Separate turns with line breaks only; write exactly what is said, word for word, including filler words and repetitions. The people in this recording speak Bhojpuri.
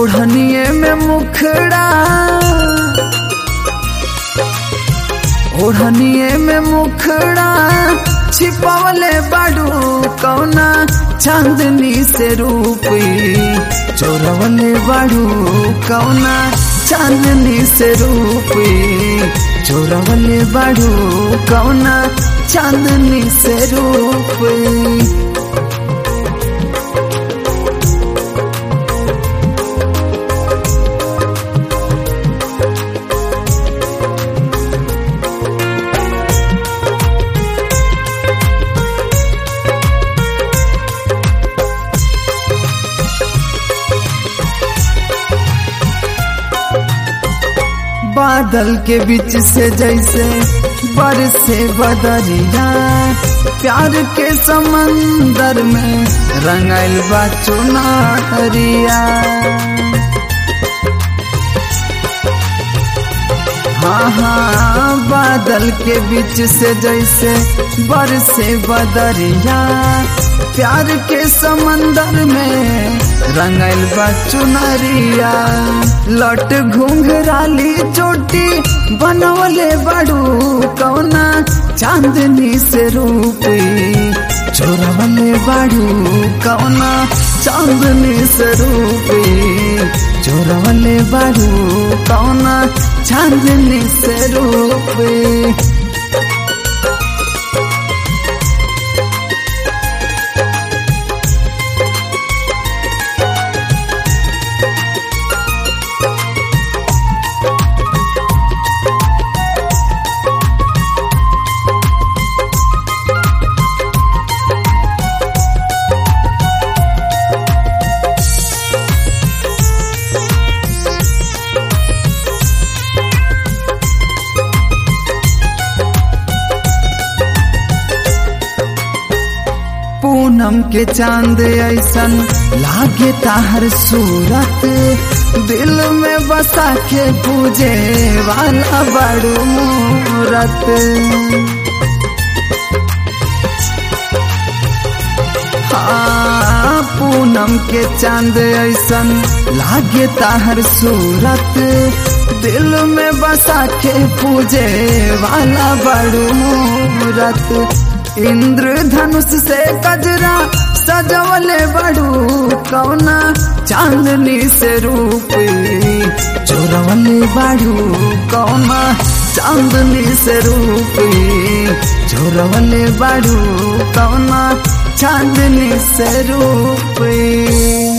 ओढ़निए में मुखड़ा ओढ़निए में मुखड़ा छिपावले बाड़ू कौना चांदनी से रूपी चोरवले बाड़ू कौना चांदनी से रूपी चोरवले बाड़ू कौना चांदनी से रूपी। बादल के बीच से जैसे बरसे बदरिया प्यार के समंदर में रंगल बा चुनरिया। हाँ हाँ बादल के बीच से जैसे बरसे बदरिया प्यार के समंदर में रंगल बा चुनरिया। लट घुंघराली चोटी बनवले बाड़ू कौना चांदनी से रूपी चोरवले बाड़ू कौना चांदनी से रूपी चोरवले बाड़ू कौना चांदनी से रूपी। पूनम के चांद ऐसन लागे ताहर सूरत दिल में बसा के पूजे वाला बड़ू मूरत। हाँ पूनम के चांद ऐसन लागे ताहर सूरत दिल में बसा के पूजे वाला बड़ू मूरत। इंद्रधनुष से गजरा सजवले बड़ू कौना चांदनी से रूपी चोरवले बड़ू कौना चांदनी से रूपी चोरवले बड़ू कौना चांदनी से रूपी।